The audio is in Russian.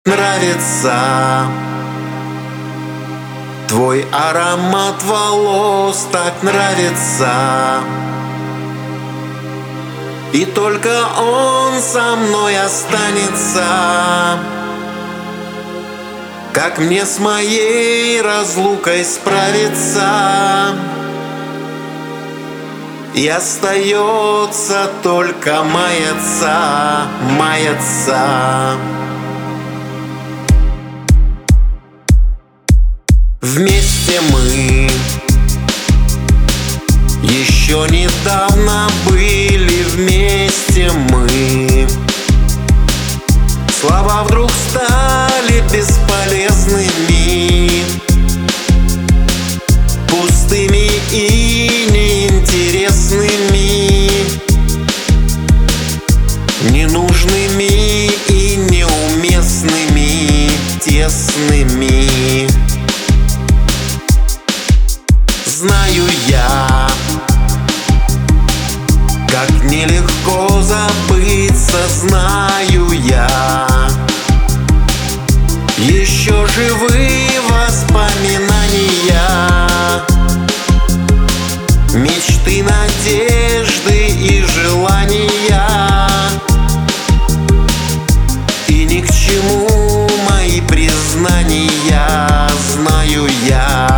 нравится. Твой аромат волос так нравится. И только он со мной останется. Как мне с моей разлукой справиться? И остается только маяться, маяться. Вместе мы еще недавно были, вместе мы. Слова вдруг стали бесполезными, пустыми и неинтересными, ненужными и неуместными, тесными. Знаю я, как нелегко забыться, знаю я. Еще живы воспоминания, мечты, надежды и желания. И ни к чему мои признания, знаю я.